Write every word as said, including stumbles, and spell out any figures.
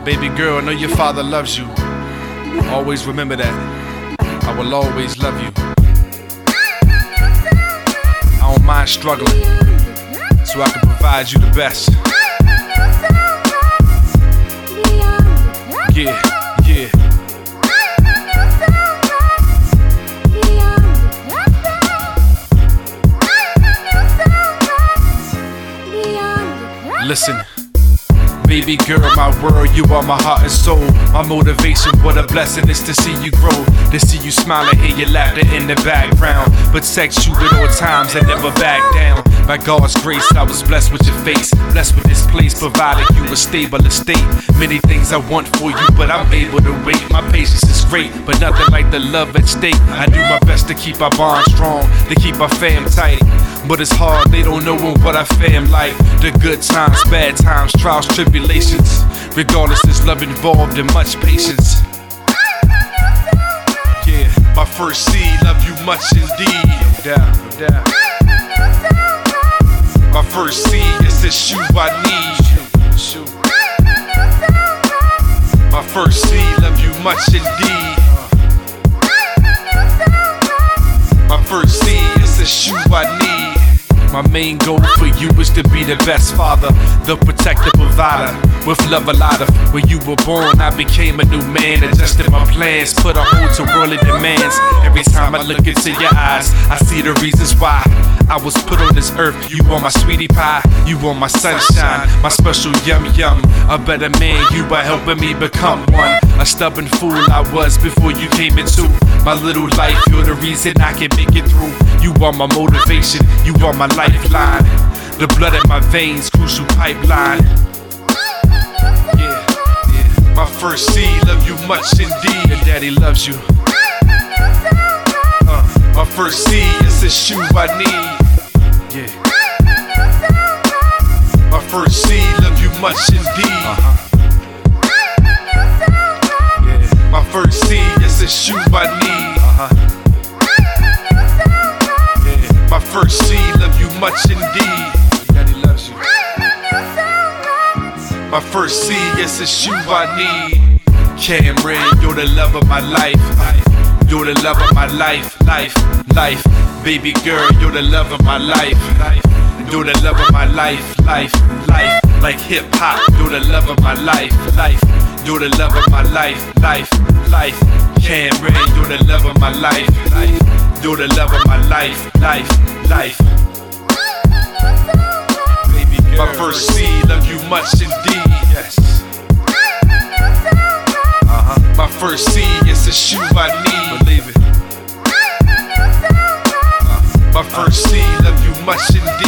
Baby girl, I know your father loves you. Always remember that. I will always love you. I don't mind struggling, so I can provide you the best. Yeah, yeah. Listen, baby girl, my world, you are my heart and soul. My motivation, what a blessing is to see you grow. To see you smile and hear your laughter in the background. Protect you at all times and never back down. By God's grace, I was blessed with your face, blessed with this place, providing you a stable estate. Many things I want for you, but I'm able to wait. My patience is great, but nothing like the love at stake. I do my best to keep our bond strong, to keep our fam tight. But it's hard, they don't know what I fam like. The good times, bad times, trials, tribulations. Regardless, there's love involved and much patience. Yeah, my first seed, love you much indeed. No doubt, no doubt. My first seed is the shoe I need. Shoe. My first seed, love you much indeed. My first seed is the shoe I need. My main goal for you is to be the best father, the protector, provider, with love a lot of. When you were born, I became a new man, adjusted my plans, put a hold to worldly demands. Every time I look into your eyes, I see the reasons why I was put on this earth. You are my sweetie pie, you are my sunshine, my special yum yum. A better man, you are helping me become one. A stubborn fool I was before you came into my little life. You're the reason I can make it through. You are my motivation, you are my lifeline. The blood in my veins, crucial pipeline. Yeah, yeah. My first seed, love you much indeed. Your daddy loves you. Uh, my first seed is the shoe I need. Yeah. My first seed, love you much indeed. Uh-huh. Yeah. My first seed is the shoe I need. Uh-huh. Yeah. My first seed, love you much indeed. Daddy loves you. My first seed is the shoe I need. Cameron, you're the love of my life. You're the love of my life, life, life. Baby girl, you're the love of my life. You're the love of my life, life, life. Like hip hop, you're the love of my life, life. You're the love of my life, life, life. Cameron, you're the love of my life, life. You're the love of my life, life, life. Baby girl, my first seed, love you much indeed. Yes. Uh-huh. My first seed is the shoe I need. Believe it. Uh, my first seed, love you much indeed.